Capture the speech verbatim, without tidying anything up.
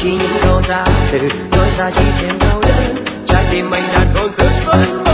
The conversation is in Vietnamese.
chỉ những câu ra từ nói ra chỉ thêm đau đớn trái tim anh đã thôi cơn vẫn